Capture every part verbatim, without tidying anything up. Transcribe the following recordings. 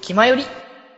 気まより。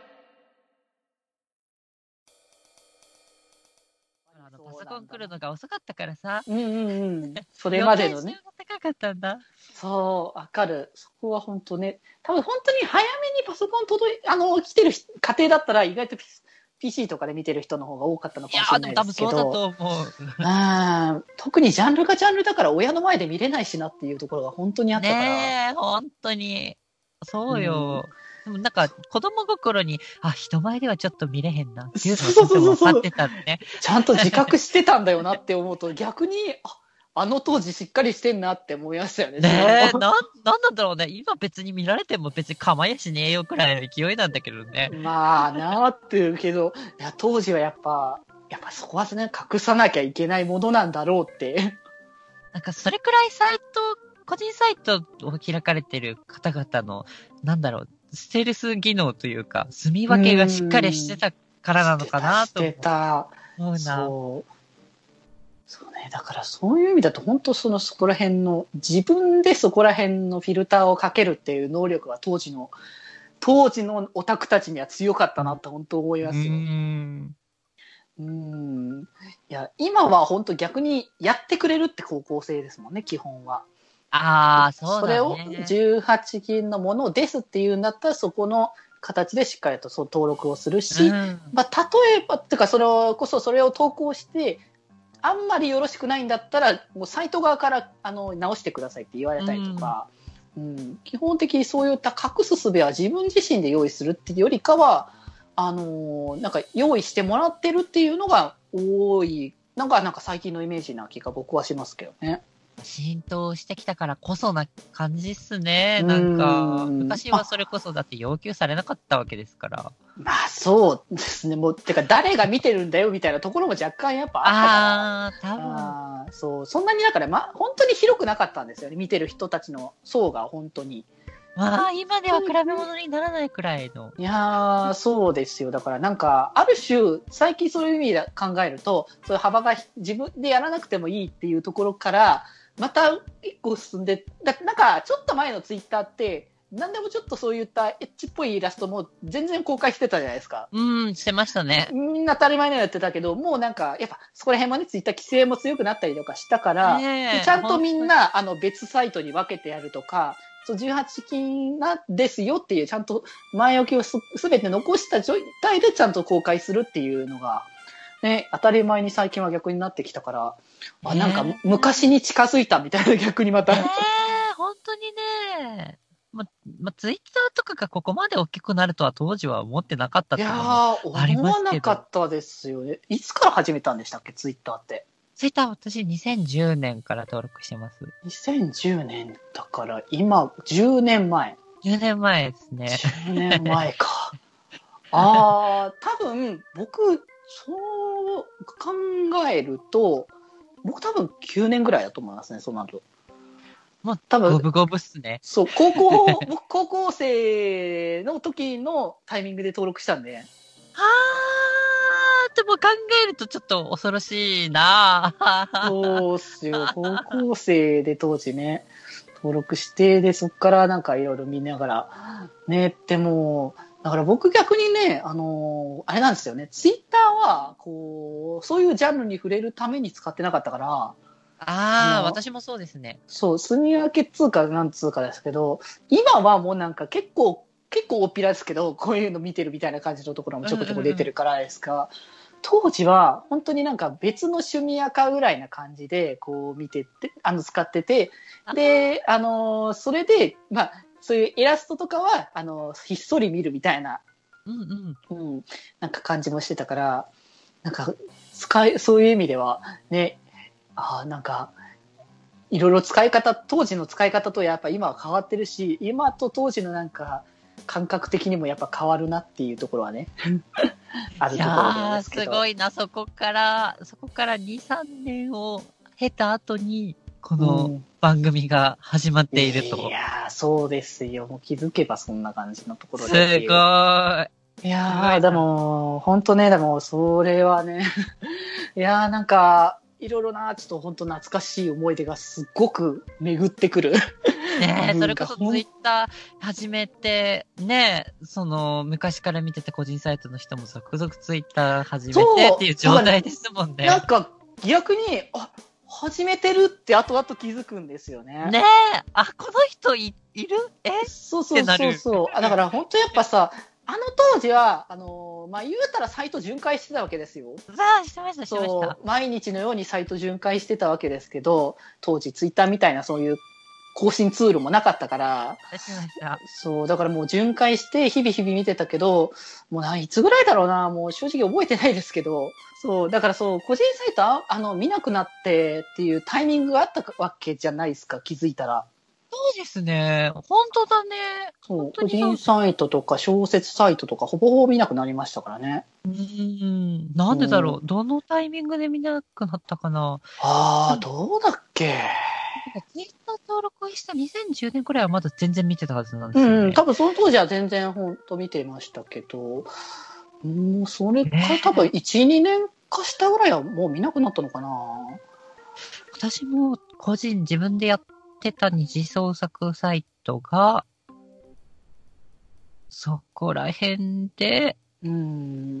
あのパソコン来るのが遅かったからさ。 うんうんうん。それまでのね。 予定が高かったんだ。 そう、わかる。そこは本当ね。多分本当に早めにパソコン届い、あの、来てる家庭だったら意外と ピーシー とかで見てる人の方が多かったのかもしれないですけど。いや、でも多分そうだと思う。 うん特にジャンルがジャンルだから親の前で見れないしなっていうところが本当にあったから。 ねえ、本当に。そうよ。うん、でもなんか子供心に、あ、人前ではちょっと見れへんなっていうのがちょっと分かってたね。 ちゃんと自覚してたんだよなって思うと逆に、あ、あの当時しっかりしてんなって思いましたよね。 ねえ、な、なんなんだろうね。今別に見られても別に構やしねえよくらいの勢いなんだけどね。 まあなーって言うけど、いや当時はやっぱ、やっぱそこはね、隠さなきゃいけないものなんだろうって。 なんかそれくらいサイト、個人サイトを開かれてる方々の、なんだろう、ステルス技能というか、住み分けがしっかりしてたからなのかなと思う。 してた。 思うな。 そう。そうね。だからそういう意味だと本当そのそこら辺の、自分でそこら辺のフィルターをかけるっていう能力は当時の、当時のオタクたちには強かったなって本当思いますよ。 うーん。 うーん。いや、今は本当逆にやってくれるって方向性ですもんね、基本は。 ああ、そうだね。 それをじゅうはちきんのものですっていうんだったら、そこの形でしっかりとそう登録をするし、うん、まあ、例えば、っていうか、それこそそれを投稿して、あんまりよろしくないんだったら、もうサイト側からあの直してくださいって言われたりとか、うんうん、基本的にそういった隠す術は自分自身で用意するっていうよりかは、あのー、なんか用意してもらってるっていうのが多い、なんか、なんか最近のイメージな気が僕はしますけどね。 浸透してきたからこそな感じっすね。なんか、昔はそれこそだって要求されなかったわけですから。 まあそうですね。もう、てか誰が見てるんだよみたいなところも若干やっぱあったから。 ああ、多分。 あそう。そんなにだから、ま、本当に広くなかったんですよね。見てる人たちの層が本当に。 まあ、今では比べ物にならないくらいの。 いやー、そうですよ。だからなんか、ある種、最近そういう意味で考えると、そういう幅が自分でやらなくてもいいっていうところから、また一個進んで、だなんか、ちょっと前のツイッターって、何でもちょっとそういったエッチっぽいイラストも全然公開してたじゃないですか。 うん、してましたね。 みんな当たり前のようにやってたけど、もうなんか、やっぱそこら辺もね、ツイッター規制も強くなったりとかしたから、ね、ちゃんとみんな、あの、別サイトに分けてやるとか、そうじゅうはちきんなんですよっていう、ちゃんと前置きをすべて残した状態でちゃんと公開するっていうのが、ね、当たり前に最近は逆になってきたから、あ、なんか昔に近づいたみたいな逆にまた。 えー、本当にね。ま、ま、ツイッターとかがここまで大きくなるとは当時は思ってなかったっていうのもありますけど。いやー、思わなかったですよね。いつから始めたんでしたっけ、ツイッターって。 ツイッター私にせんじゅうねんから登録してます。 にせんじゅうねんだから今じゅうねんまえ。 じゅうねんまえですね。 じゅうねんまえか。ああ、多分僕、そう考えると、僕多分きゅうねんぐらいだと思いますね、そうなると。 もう多分。五分五分っすね。 そう、高校、僕高校生の時のタイミングで登録したんで。 はー、でも考えるとちょっと恐ろしいなそうっすよ。高校生で当時ね、登録して、で、そっからなんかいろいろ見ながら、ね、でも、だから僕逆にね、あのー、あれなんですよね、ツイッターは、こう、そういうジャンルに触れるために使ってなかったから、 ああ、私もそうですね。 そう、住み分け通貨なんつうかですけど、今はもうなんか結構、結構大っぴらですけど、こういうの見てるみたいな感じのところもちょこちょこ出てるからですか。うんうんうん、当時は本当になんか別の趣味アカぐらいな感じでこう見てて、あの使ってて、で、あの、それで、まあ、そういうイラストとかは、あの、ひっそり見るみたいな、 うんうん。 うん、なんか感じもしてたから、なんか、使い、そういう意味では、ね、あなんか、いろいろ使い方、当時の使い方とやっぱ今は変わってるし、今と当時のなんか、感覚的にもやっぱ変わるなっていうところはね、あるところですけど。 いやー、すごいな、そこから、そこからに、さんねんを経た後に、この番組が始まっていると。 うん、いやー、そうですよ。もう気づけばそんな感じのところで。 すごい。いやー、でも、ほんとね、でも、それはね、いやー、なんか、いろいろな、ちょっと本当懐かしい思い出がすっごく巡ってくるねえ、それこそツイッター始めて、ねえ、その、昔から見てた個人サイトの人も続々ツイッター始めてっていう状態ですもんね。 なんか、逆に、あ、始めてるって後々気づくんですよね。 ねえ、あ、この人い、いるえそうそうそうそう。だから本当やっぱさ、あの当時は、あのー、まあ、言うたらサイト巡回してたわけですよ。 さあ、してました、してました。 毎日のようにサイト巡回してたわけですけど、当時ツイッターみたいなそういう更新ツールもなかったから、 しました。 そう、だからもう巡回して日々日々見てたけど、もうないつぐらいだろうな、もう正直覚えてないですけど、そう、だからそう、個人サイトああの見なくなってっていうタイミングがあったわけじゃないですか、気づいたら。 そうですね。本当だね。 そう、個人サイトとか小説サイトとかほぼほぼ見なくなりましたからね。 うーん。なんでだろう。どのタイミングで見なくなったかな。 ああ、どうだっけ。 ツイッター登録したにせんじゅうねんくらいはまだ全然見てたはずなんですよね。 うん、多分その当時は全然本当見てましたけど、もうそれから多分いち、にねんかしたぐらいはもう見なくなったのかな。 私も個人自分でやってた二次創作サイトが、そこら辺で、 うん。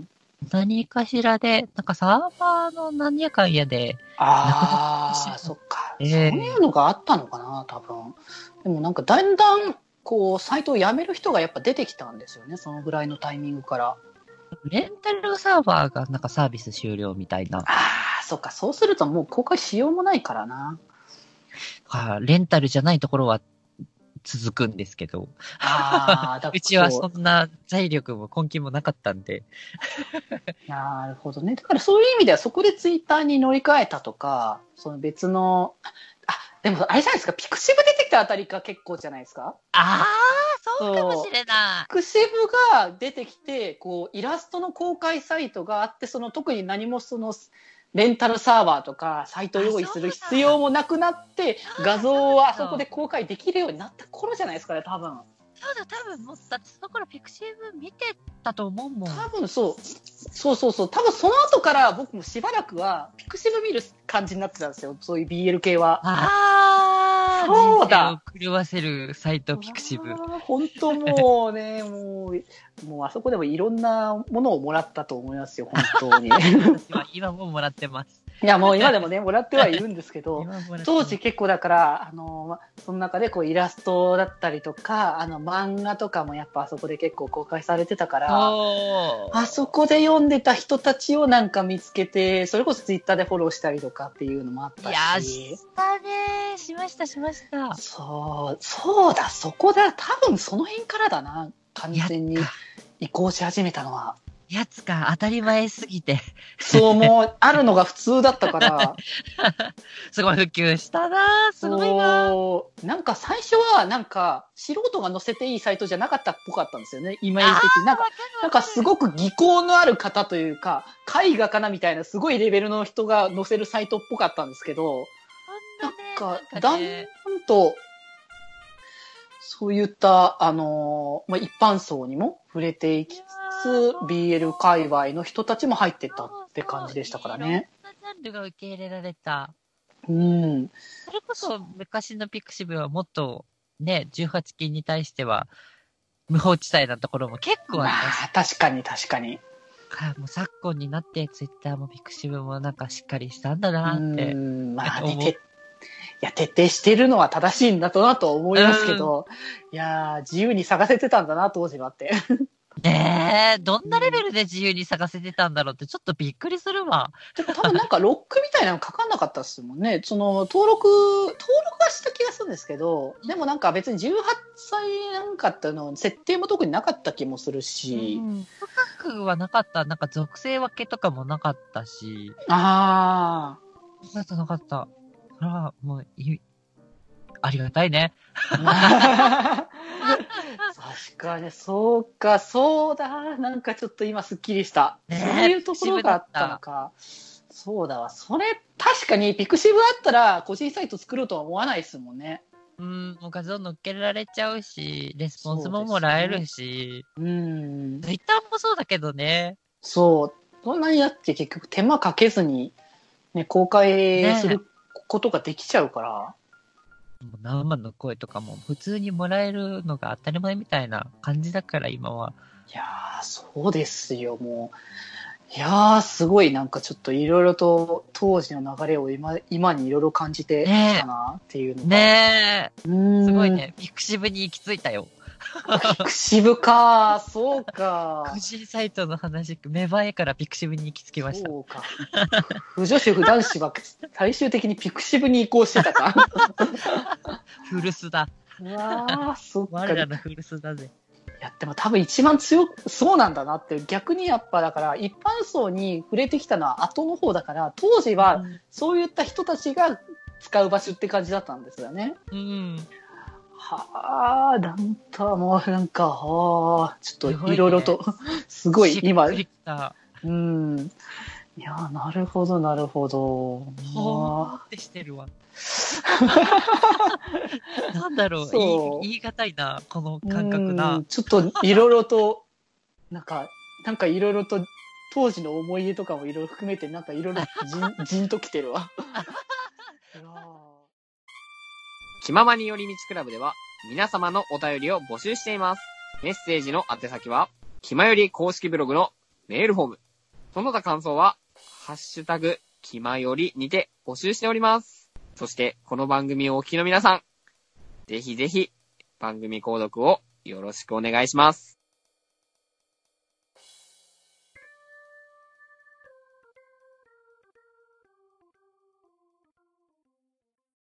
何かしらで、なんかサーバーの何やかんやで、 ああ、そっか、 えー、 そういうのがあったのかな、多分。でもなんかだんだん、こう、サイトを辞める人がやっぱ出てきたんですよね、そのぐらいのタイミングから。 レンタルサーバーがなんかサービス終了みたいな。 ああ、そっか、そうするともう公開しようもないからな。 はあ、レンタルじゃないところは続くんですけど。 ああ、だうちはそんな財力も根気もなかったんで。 なるほどね。だからそういう意味ではそこでツイッターに乗り換えたとか、その別の、あ、でもあれじゃないですか、ピクシブ出てきたあたりが結構じゃないですか。 ああ、そうかもしれない。 ピクシブが出てきて、こう、イラストの公開サイトがあって、その特に何もその、レンタルサーバーとかサイトを用意する必要もなくなって、画像をあそこで公開できるようになった頃じゃないですかね、多分。 そうだ、多分もう、だってその頃ピクシブ見てたと思うもん。 多分そう。そうそうそう。多分その後から僕もしばらくはピクシブ見る感じになってたんですよ。そういう ビーエル 系は。 ああ、 そうだ。 人生を狂わせるサイトピクシブ。 本当もうね、もう、もうあそこでもいろんなものをもらったと思いますよ、本当に。 私は今ももらってます。 いや、もう今でもね、もらってはいるんですけど、当時結構だから、あの、その中でこうイラストだったりとか、あの漫画とかもやっぱあそこで結構公開されてたから、あそこで読んでた人たちをなんか見つけて、それこそツイッターでフォローしたりとかっていうのもあったし。いや、したね。しました、しました。 そう、そうだ、そこだ。多分その辺からだな。完全に移行し始めたのは。 やつか、当たり前すぎて。 そう、もう、あるのが普通だったから。 すごい普及したな、すごいな。 なんか最初は、なんか、素人が載せていいサイトじゃなかったっぽかったんですよね、イメージ的に。なんか、なんかすごく技巧のある方というか、絵画かなみたいな、すごいレベルの人が載せるサイトっぽかったんですけど、なんか、だんだんと、そういった、あのー、まあ、一般層にも触れていきつつ、ビーエル 界隈の人たちも入ってったって感じでしたからね。 いろんなジャンルが受け入れられた。 うん。 それこそ昔のピクシブはもっとね、じゅうはち禁に対しては無法地帯なところも結構あります。 まあ、確かに確かに。 もう昨今になってツイッターもピクシブもなんかしっかりしたんだなって。 うん、まあね、いや、徹底してるのは正しいんだとなと思いますけど、いやー、自由に探せてたんだな、当時はって。 ねえ、どんなレベルで自由に探せてたんだろうってちょっとびっくりするわ。 でも多分なんかロックみたいなのかかんなかったっすもんね。その登録、登録はした気がするんですけど、でもなんか別にじゅうはっさいなんかっての設定も特になかった気もするし。 うん、深くはなかった。なんか属性分けとかもなかったし。 ああ。なかった、なかった。それはもう、ありがたいね。 確かに、そうか、そうだ。なんかちょっと今すっきりした。 ね、 そういうところがあったのか。そうだわ。それ、確かにピクシブあったら個人サイト作ろうとは思わないですもんね。 うん、もう画像乗っけられちゃうし、レスポンスももらえるし。う、ね、ん。ツイッターもそうだけどね。 そう。そんなにやって結局手間かけずに、ね、公開することができちゃうから。 もう生の声とかも普通にもらえるのが当たり前みたいな感じだから、今は。 いやー、そうですよ、もう。いやー、すごいなんかちょっといろいろと当時の流れを今、今にいろいろ感じてきたなっていうのが。 ねえ。 うーん。 すごいね。ピクシブに行き着いたよ。 ピクシブか、そうか。 個人サイトの話、芽生えからピクシブに行き着きました。 そうか。不女子不男子は最終的にピクシブに移行してたか。 古巣だ。 うわー、そっか。 我らの古巣だぜ。 いや、でも多分一番強く、そうなんだなって、逆にやっぱだから一般層に触れてきたのは後の方だから、当時はそういった人たちが使う場所って感じだったんですよね。 うん。 はあ、なんともうなんか、はあ、ちょっといろいろと、すごい今、 しっくりきた。 うん。いや、なるほど、なるほど。 ほーってしてるわ。なんだろう、言い、言い難いな、この感覚な。 ちょっといろいろと、なんか、なんかいろいろと、当時の思い出とかもいろいろ含めて、なんかいろいろじん、じんときてるわ。 気ままに寄り道クラブでは、皆様のお便りを募集しています。メッセージの宛先は、気まより公式ブログのメールフォーム。その他感想は、ハッシュタグ、気まよりにて募集しております。そして、この番組をお聞きの皆さん、ぜひぜひ、番組購読をよろしくお願いします。